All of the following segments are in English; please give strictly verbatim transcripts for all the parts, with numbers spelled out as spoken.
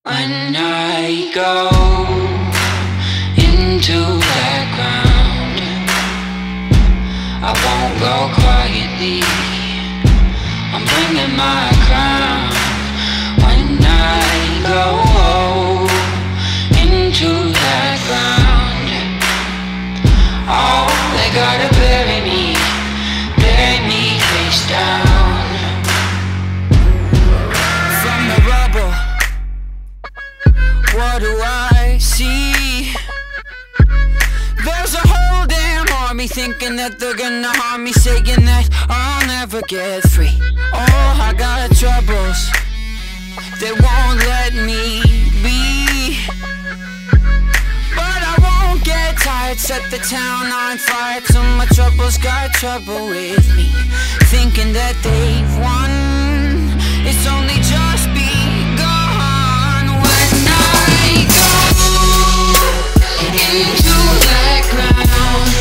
When I go into that ground, I won't go quietly. I'm bringing my crown. When I go into that ground, oh, they gotta bury me, bury me face down. From the rubble, what do I see? There's a whole damn army thinking that they're gonna harm me, saying that I'll never get free. Oh, I got troubles, they won't let me be. But I won't get tired, set the town on fire till my troubles got trouble with me, thinking that they've won. It's only just begun. When I go into that ground,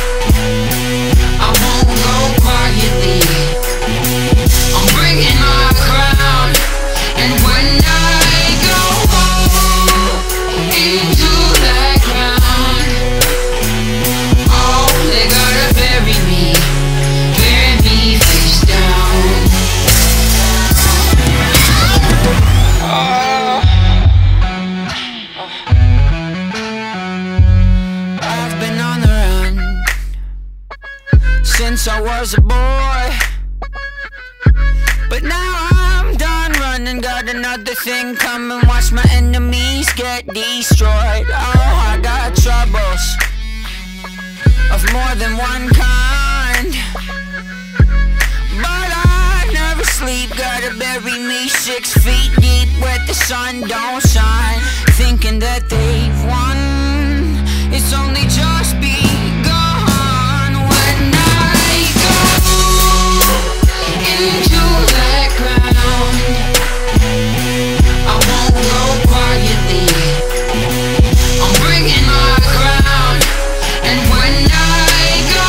I won't go quietly. I'm bringing my crown. And when I go into that ground, oh, they gotta bury me, bury me face down. Oh, I've been on the run since I was a boy, but now I'm done running, got another thing coming. Watch my enemies get destroyed. Oh, I got troubles of more than one kind, but I never sleep. Gotta bury me six feet deep where the sun don't shine, thinking that they've won. It's only just begun. When I go into that ground, I won't go quietly. I'm bringing my crown. And when I go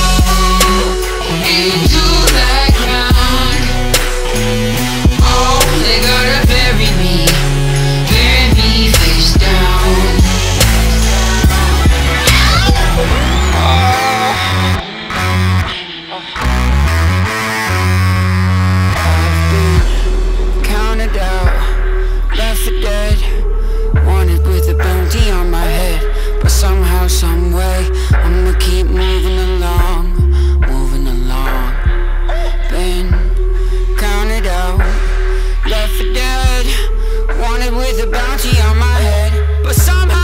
into that ground, oh, they gotta bury me, bury me face down. Counted out, left for dead, wanted with a bounty on my head. But somehow, someway, I'ma keep moving along, moving along. Been counted out, left for dead, wanted with a bounty on my head. But somehow